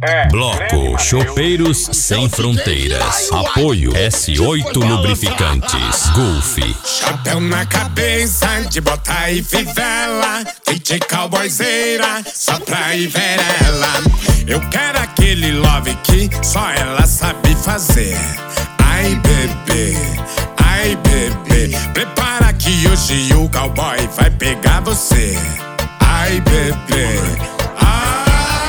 Bloco Chopeiros Sem Fronteiras. Apoio S8 Lubrificantes. Golf. Chapéu na cabeça, de bota e fivela, DJ cowboyzeira, só pra ir ver ela. Eu quero aquele love que só ela sabe fazer. Ai bebê, ai bebê, prepara que hoje o cowboy vai pegar você. Ai bebê, ai.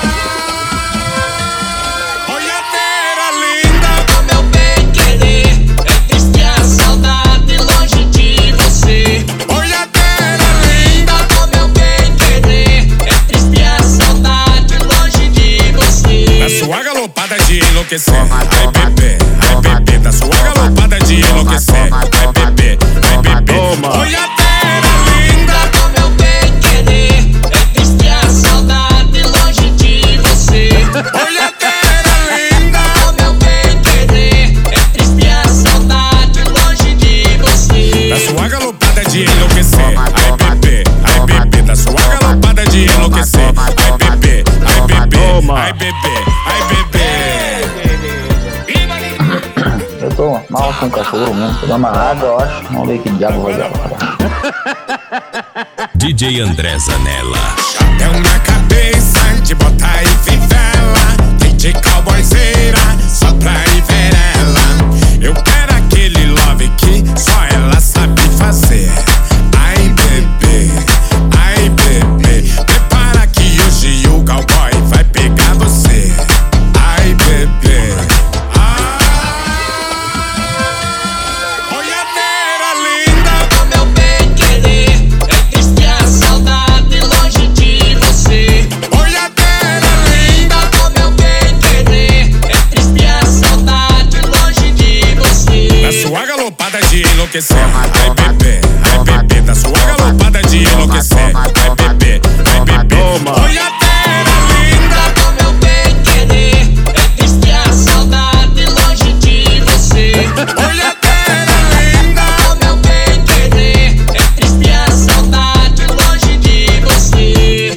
Olhadeira linda do meu bem querer, é triste a saudade longe de você. Olhadeira linda do meu bem querer, é triste a saudade longe de você. da sua galopada de enlouquecer. Ai bebê, ai bebê, da sua galopada de enlouquecer. Ai bebê, ai bebê, olhadeira linda do meu bem querer, é triste a saudade longe de você. olhadeira linda do meu bem querer, é triste a saudade longe de você. da sua galopada de enlouquecer. Ai bebê, da sua galopada de enlouquecer. Ai bebê, ai bebê, ai bebê, ai bebê. Eu tô mal com o cachorro mesmo. Vou dar uma água, eu acho. Vamos ver que diabo vai dar. DJ André Zanella. Chapéu na cabeça, de bota e fivela, DJ cowboyzeira, só pra ir ver ela. Eu quero aquele love que só ela sabe fazer. Ai bebê, ai bebê, prepara que hoje o cowboy vai pegar você. Ai bebê, olhadeira linda do meu bem querer, é triste a saudade longe de você. olhadeira linda Do meu bem querer, é triste a saudade longe de você. da sua galopada de enlouquecer. Ai bebê, da sua galopada de enlouquecer. Ai bebê, olhadeira linda Do meu bem querer, é triste a saudade longe de você. olhadeira linda Do meu bem querer, é triste a saudade longe de você.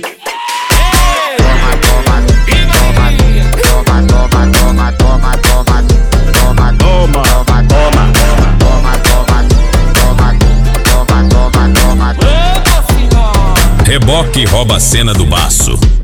Reboque rouba a cena do baço.